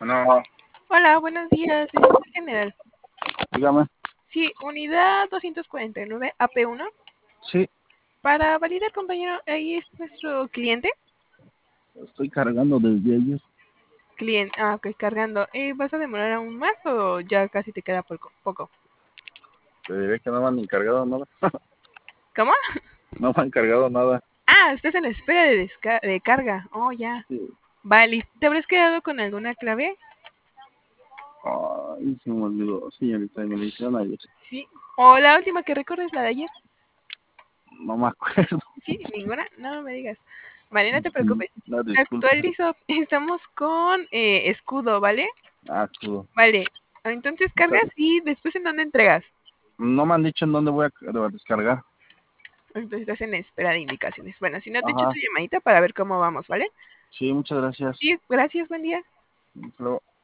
Bueno, Hola, buenos días, señor general. dígame. Sí, unidad 249 AP1. Sí, Para validar, compañero, ahí es nuestro cliente. estoy cargando desde ayer. Ok, cargando. ¿Vas a demorar aún más o ya casi te queda poco? Te diré que no me han encargado nada. ¿Cómo? No me han encargado nada. Estás en la espera de carga. Oh, ya. Sí. Vale, ¿te habrás quedado con alguna clave? Ay, se me olvidó, señorita. Me lo hicieron ayer. Sí. ¿O la última que recuerdes, la de ayer? No me acuerdo. Sí, ninguna. No me digas. Vale, no te preocupes. No, disculpa. Actualizo. Estamos con escudo, ¿vale? Estuvo. Vale. Entonces cargas y después ¿en dónde entregas? No me han dicho en dónde voy a descargar. Entonces estás en espera de indicaciones. Bueno, si no te echo tu Ajá. llamadita para ver cómo vamos, ¿vale? Sí, muchas gracias. Sí, gracias, buen día. Hasta luego.